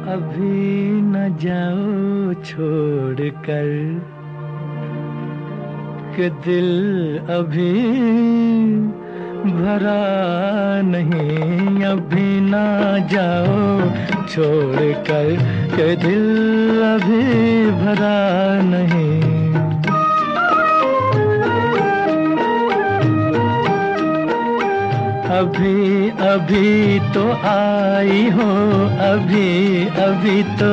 अभी न जाओ छोड़ कर कि दिल अभी भरा नहीं। अभी न जाओ छोड़ कर कि दिल अभी भरा नहीं। अभी अभी तो आई हो, अभी अभी तो,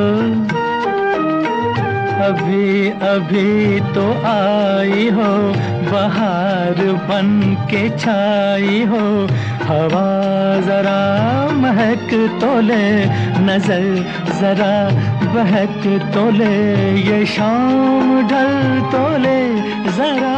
अभी अभी तो आई हो, बहार बन के छाई हो। हवा जरा महक तो ले, नजर जरा बहक तो ले, ये शाम ढल तो ले जरा,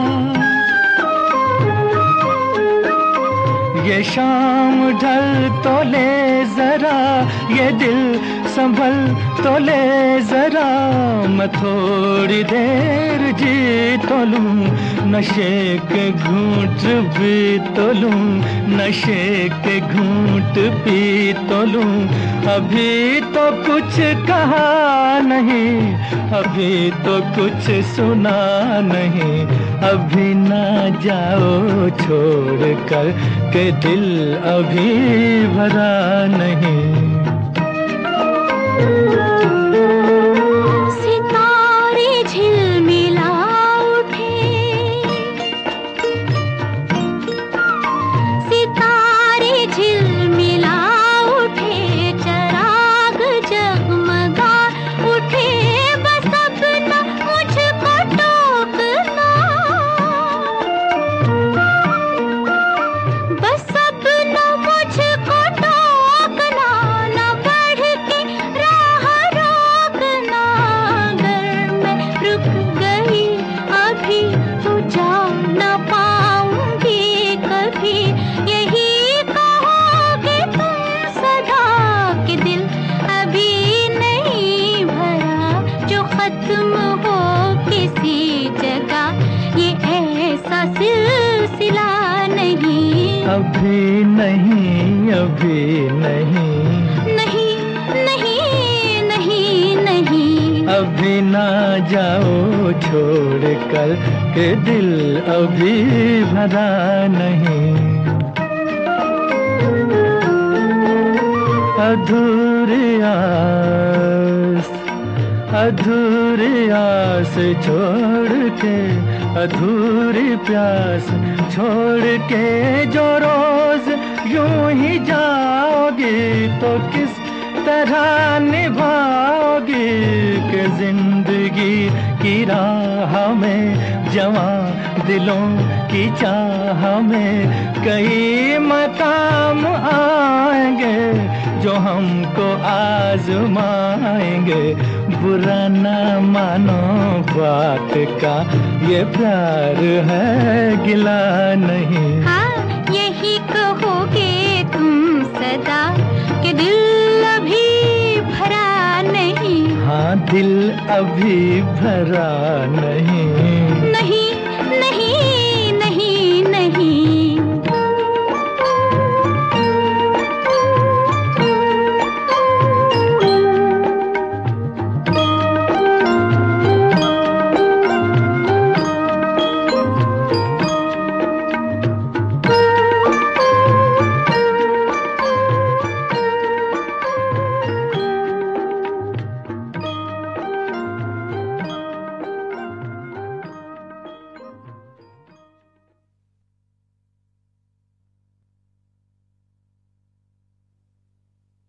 ये शाम ढल तो ले जरा, ये दिल संभल तो ले जरा। मैं थोड़ी देर जी तो लूं, नशे के घूंट भी तो लूं, नशे के घूंट पी तो लूं। अभी तो कुछ कहा नहीं, अभी तो कुछ सुना नहीं। अभी ना जाओ छोड़ कर के दिल अभी भरा नहीं। सितारे झिलमिला उठे, सितारे झिलमिला उठे, चराग जगमगा उठे। बस अब न मुझको टोकना, बस अब न मुझको टोकना, न बढ़ के राह रोकना। अगर मैं रुक गई अभी तो जा न पाऊंगी कभी, यही कहोगे तुम सदा कि दिल अभी नहीं भरा। जो खत्म हो किसी जगह ये ऐसा सिलसिला नहीं। अभी नहीं, अभी नहीं, नहीं नहीं नहीं नहीं। अभी ना जाओ छोड़ कर के दिल अभी भरा नहीं। अधूरी आस, अधूरी आस छोड़ के, अधूरी प्यास छोड़ के जो रोज यूं ही जाओगी तो किस तरह निभाओगी। कि जिंदगी की राह में जवां दिलों की चाह में कई मकाम आएंगे जो हमको आजमाएंगे। बुरा ना मानो बात का, ये प्यार है गिला नहीं। हाँ यही कहोगे तुम सदा कि दिल अभी भरा नहीं। हाँ दिल अभी भरा नहीं।